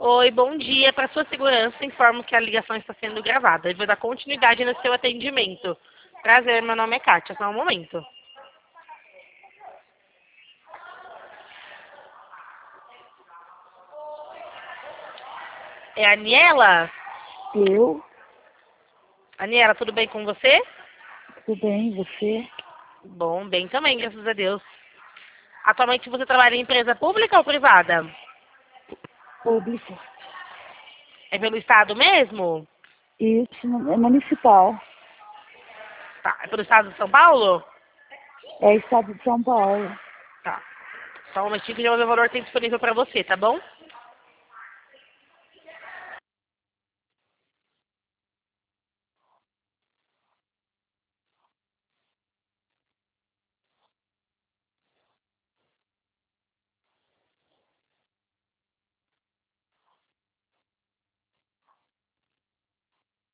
Oi, bom dia. Para sua segurança, informo que a ligação está sendo gravada. Eu vou dar continuidade no seu atendimento. Prazer, meu nome é Kátia. Só um momento. É a Aniela? Eu? Aniela, tudo bem com você? Tudo bem, você? Bom, bem também, graças a Deus. Atualmente você trabalha em empresa pública ou privada? Público. É pelo Estado mesmo? Isso, é municipal. Tá. É pelo Estado de São Paulo? É Estado de São Paulo. Tá. Só um momentinho que já vou ver o valor que tem disponível para você, tá bom?